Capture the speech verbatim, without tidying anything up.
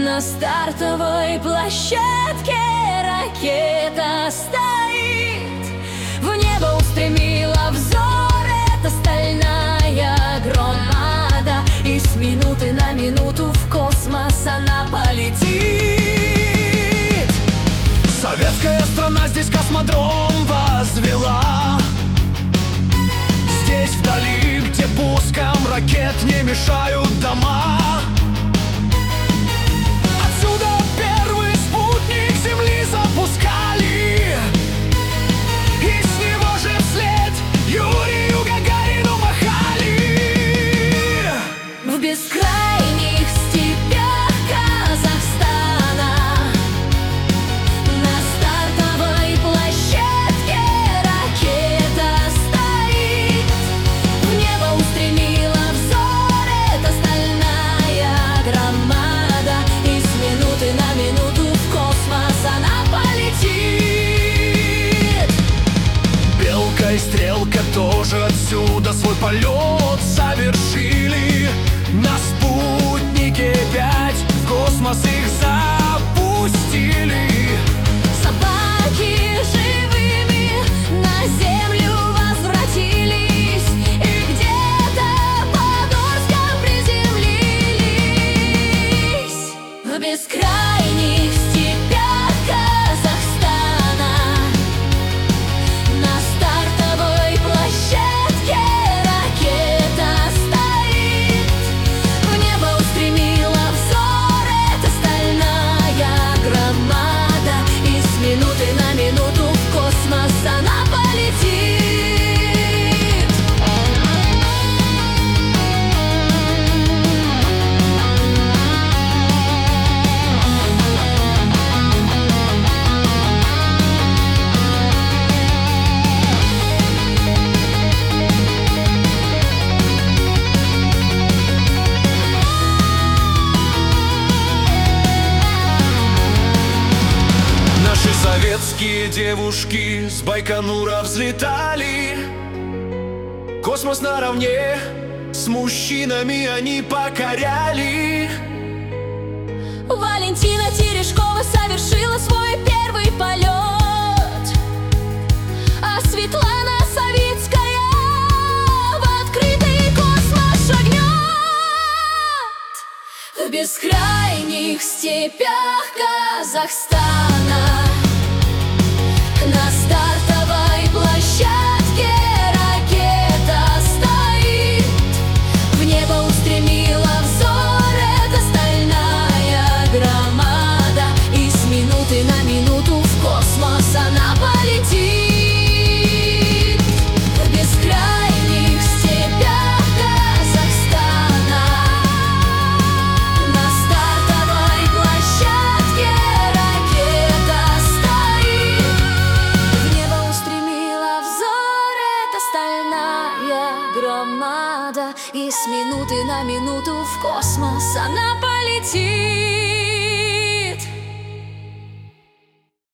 На стартовой площадке ракета стоит, в небо устремила взор эта стальная громада, и с минуты на минуту в космос она полетит. Советская страна здесь космодром возвела. Здесь вдали, где пускам ракет не мешают дома. Отсюда первый спутник Земли запускали, и с него же вслед Юрию Гагарину махали. В бескрайних степях Казахстана на стартовой площадке ракета стоит, в небо устремила взор эта стальная громада, и с минуты на минуту в космос она полетит. Белка и стрелка тоже отсюда свой полет совершили. На спутнике пять в космос их запустили. Собаки живыми на землю возвратились, и где-то под Орском приземлились. В бескрайних степях Казахстана на стартовой площадке ракета стоит, в небо устремила взор эта стальная громада, и с минуты на минуту в космос она полетит. Наши советские девушки с Байконура взлетали. Космос наравне с мужчинами они покоряли. Валентина Терешкова совершила свой первый полет, а Светлана Савицкая в открытый космос шагнет. В бескрайних степях Казахстана на стартовой площадке ракета стоит, в небо устремила взор эта стальная громада, и с минуты на минуту в космос она полетит. В бескрайних степях Казахстана на стартовой площадке ракета стоит, в небо устремила взор эта стальная громада, и с минуты на минуту в космос она полетит.